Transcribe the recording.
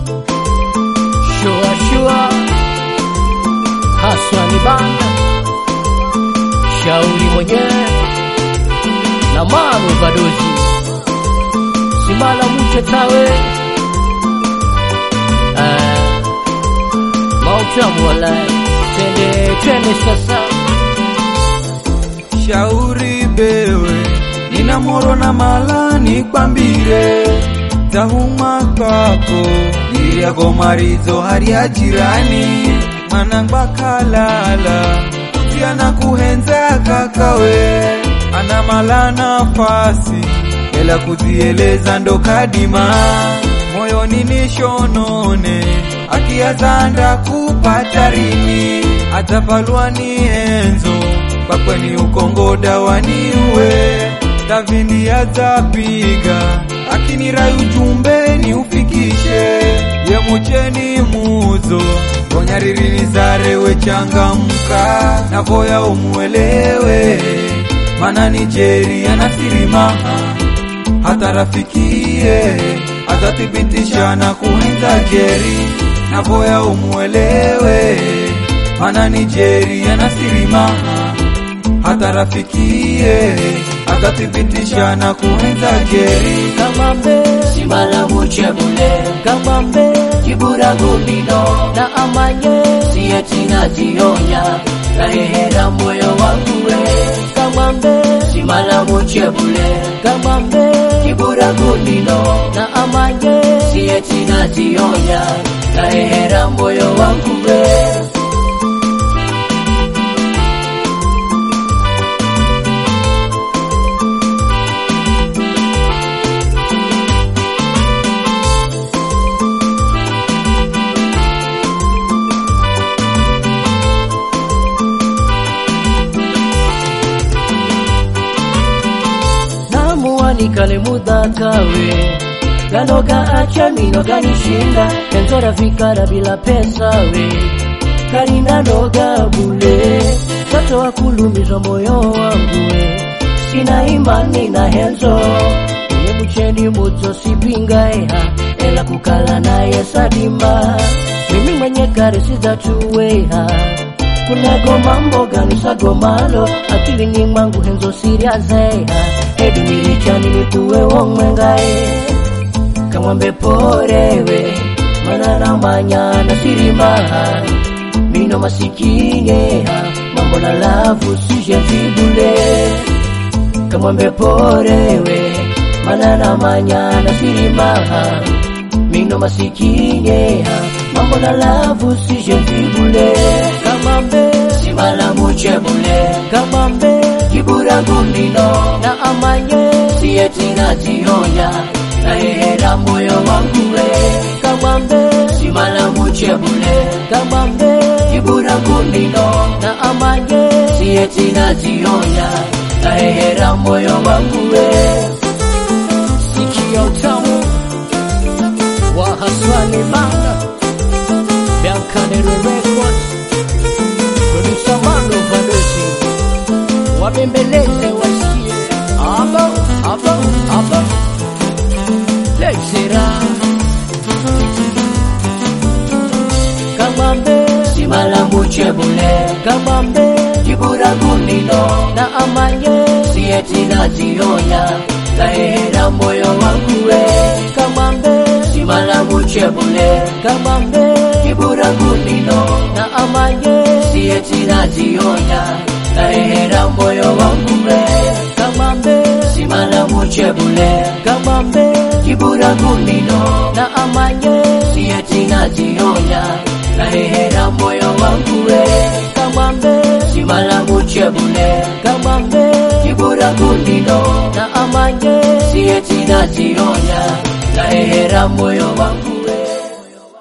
Shua haswa ni banda shauri mwenyewe na manu badozi simala muche tawe mautamu walai twende sasa. Shauri bewe nina moro na malani kwambire tahuma kako yako marizo hari ya jirani manangba kalala tiana kuhenza kakawe ana malana fasi ela kuzieleza ndo kadima moyoni nishonone akiazanda kupata rini atapalwa ni enzo pakweni ukongoda waniwe Davindi atapiga akinirai ujumbe ni ufikishe ye mucheni muzo onyaririni zarewe changamka na voya umuelewe mana Nijeri anasirimaha hata rafikie atathibitisha na kuhenza Jeri na voya umuelewe mana Nijeri anasirimaha hata rafikie atathibitisha na kuhenza Jeri. Kamambe simala muchebule kamambe kibura gulino na amanye siyeti na zionya kahehera moyo wangu we kamambe simala muchebule kamambe kibura gulino na amanye siyeti na zionya kahehera moyo wangu we nikale muda kawe ganoga acha minoganishinda enzora vikara bila pesa we karina noga bule sato wakulumiza moyo wangu we sina imani na henzo ye mucheni muto sipinga eha ela kukala naye sadima mimi mwenye kare sidatuweha kuna goma mboga nusa gomalo akili ni mwangu henzo siria zeha edu nilichani nituwe wongmengae kamwambe porewe manana manyana sirimaha mino masikineha mambo na lavu sije zibule kamwambe porewe manana manyana sirimaha mino masikineha mambo na lavu sije zibule kamambe simala muchebule kamambe kibura gulino na amanye siyeti na zionya kahehera moyo wangu we kamambe simala muchebule kamambe kibura gulino na amanye siyeti na zionya kahehera moyo wangu we sikia utamu wa haswani bana Biancanero Records producer Manu Badozi wabembeleze wasikie aba lexera kamambe simala muchebule kamambe kibura gulino na amanye siyeti na zionya kahehera moyo wangu we kamambe simala muchebule kamambe kibura gulino na amanye siyeti na zionya kahehera moyo wangu we kamambe simala muchebule kamambe kibura gulino na amanye siyeti na zionya kahehera moyo wangu we kamambe simala muchebule kamambe kibura gulino na amanye siyeti na zionya kahehera moyo wangu